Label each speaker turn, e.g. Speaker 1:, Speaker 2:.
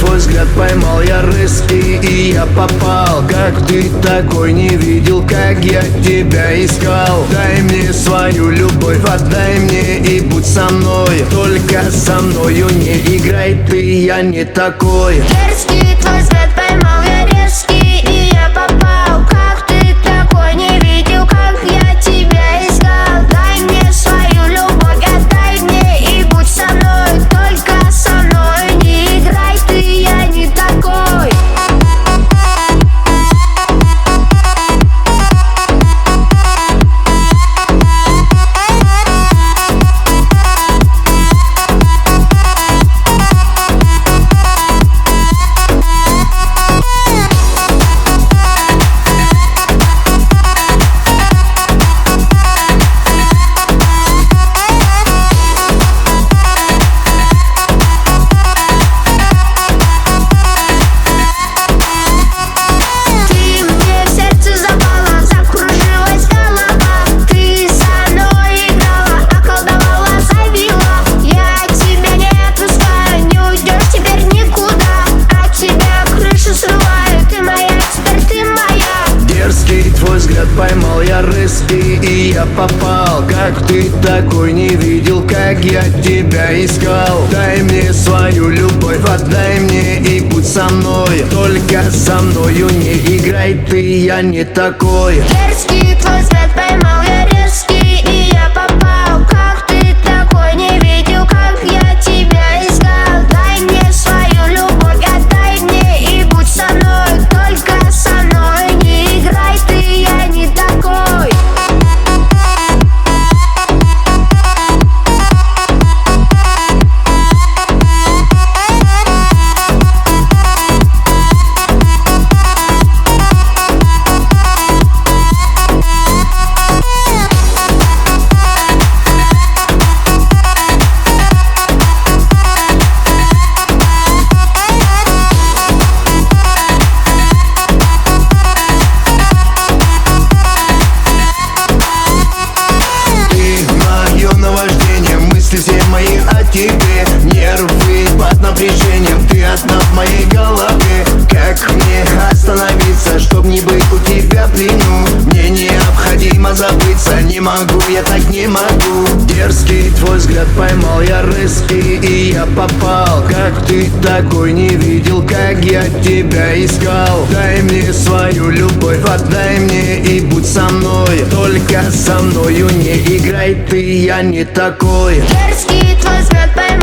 Speaker 1: твой взгляд поймал я рыски, и я попал. Как ты такой не видел, как я тебя искал. Дай мне свою любовь, отдай мне и будь со мной. Только со мною не играй ты, я не такой.
Speaker 2: Дерзкий твой взгляд поймал я резкий, и я попал. Как ты такой не видел, как я тебя искал. Дай мне свою любовь, отдай мне и будь со мной. Только со мной не играй ты, я не такой.
Speaker 1: Твой взгляд поймал я рыски, и я попал. Как ты такой не видел, как я тебя искал. Дай мне свою любовь, отдай мне и будь со мной. Только со мною не играй ты, я не такой.
Speaker 2: Дерзкий твой взгляд поймал я резкий, и я попал. Как ты такой не видел, как я тебя искал. Дай мне свою любовь, отдай мне и будь со мной. Только со мной не играй ты, я не такой.
Speaker 1: Все мои о тебе, нервы под напряжением. Ты одна в моей голове. Как мне остановиться, чтоб не быть у тебя в плену? Мне необходимо забыться, не могу, я так не могу. Дерзкий твой взгляд поймал я рыски, и я попал. Как ты такой не видел, как я тебя искал. Дай мне свою любовь, отдай мне и будь со мной. Только со мною не играй ты, я не такой.
Speaker 2: Дерзкий твой взгляд поймал